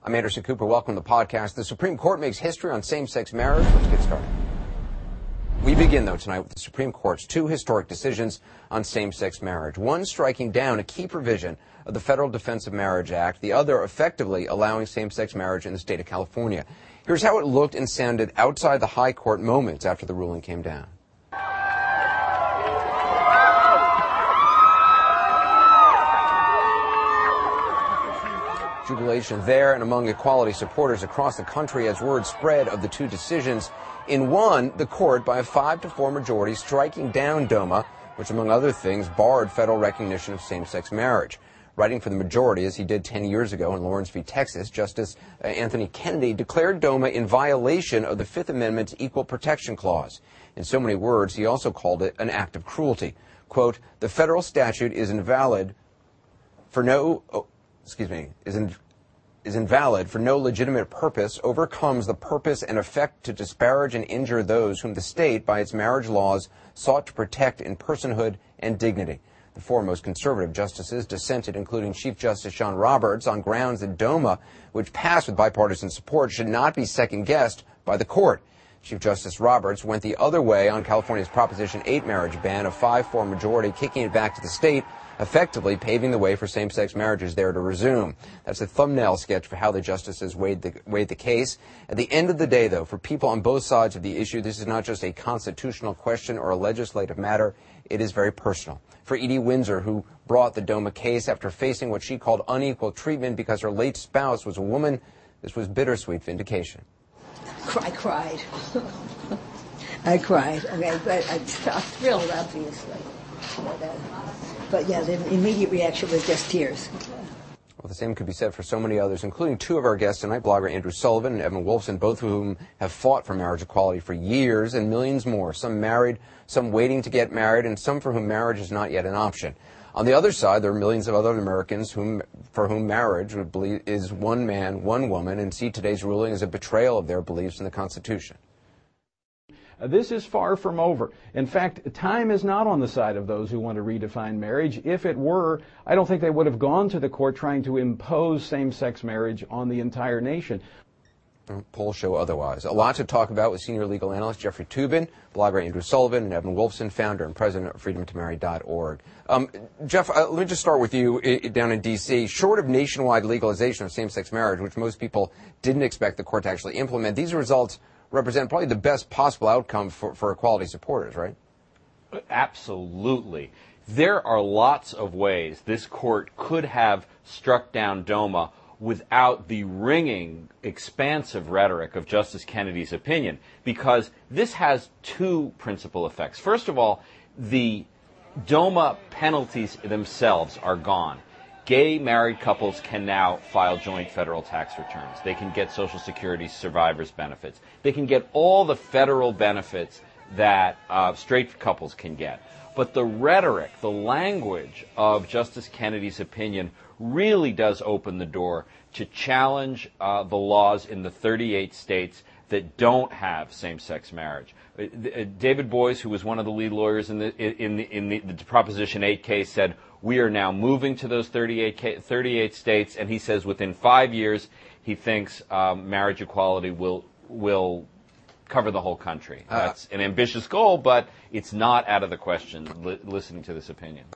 I'm Anderson Cooper. Welcome to the podcast. The Supreme Court makes history on same-sex marriage. Let's get started. We begin, though, tonight with the Supreme Court's two historic decisions on same-sex marriage. One striking down a key provision of the Federal Defense of Marriage Act, the other effectively allowing same-sex marriage in the state of California. Here's how it looked and sounded outside the high court moments after the ruling came down. Jubilation there and among equality supporters across the country as word spread of the two decisions. In one, the court, by a 5-4 majority, striking down DOMA, which, among other things, barred federal recognition of same-sex marriage. Writing for the majority, as he did 10 years ago in Lawrence v. Texas, Justice Anthony Kennedy declared DOMA in violation of the Fifth Amendment's Equal Protection Clause. In so many words, he also called it an act of cruelty. Quote, the federal statute is invalid for no... is invalid for no legitimate purpose, overcomes the purpose and effect to disparage and injure those whom the state, by its marriage laws, sought to protect in personhood and dignity. The four most conservative justices dissented, including Chief Justice John Roberts, on grounds that DOMA, which passed with bipartisan support, should not be second-guessed by the court. Chief Justice Roberts went the other way on California's Proposition 8 marriage ban, a 5-4 majority, kicking it back to the state, effectively paving the way for same-sex marriages there to resume. That's a thumbnail sketch for how the justices weighed the case. At the end of the day, though, for people on both sides of the issue, this is not just a constitutional question or a legislative matter. It is very personal. For Edie Windsor, who brought the DOMA case after facing what she called unequal treatment because her late spouse was a woman, this was bittersweet vindication. I cried. I cried. Okay, but I'm thrilled, obviously. But yeah, the immediate reaction was just tears. Well, the same could be said for so many others, including two of our guests tonight, blogger Andrew Sullivan and Evan Wolfson, both of whom have fought for marriage equality for years, and millions more, some married, some waiting to get married, and some for whom marriage is not yet an option. On the other side, there are millions of other Americans for whom marriage is one man, one woman, and see today's ruling as a betrayal of their beliefs in the Constitution. This is far from over. In fact, time is not on the side of those who want to redefine marriage. If it were, I don't think they would have gone to the court trying to impose same-sex marriage on the entire nation. Polls show otherwise. A lot to talk about with senior legal analyst Jeffrey Toobin, blogger Andrew Sullivan, and Evan Wolfson, founder and president of freedomtomarry.org. Jeff, let me just start with you down in D.C. Short of nationwide legalization of same-sex marriage, which most people didn't expect the court to actually implement, these results represent probably the best possible outcome for equality supporters, right? Absolutely. There are lots of ways this court could have struck down DOMA without the ringing, expansive rhetoric of Justice Kennedy's opinion, because this has two principal effects. First of all, the DOMA penalties themselves are gone. Gay married couples can now file joint federal tax returns. They can get Social Security survivors benefits. They can get all the federal benefits that straight couples can get. But the rhetoric, the language of Justice Kennedy's opinion really does open the door to challenge the laws in the 38 states that don't have same-sex marriage. David Boies, who was one of the lead lawyers in the Proposition 8 case, said, we are now moving to those 38 states, and he says within 5 years he thinks marriage equality will cover the whole country. That's an ambitious goal, but it's not out of the question listening to this opinion.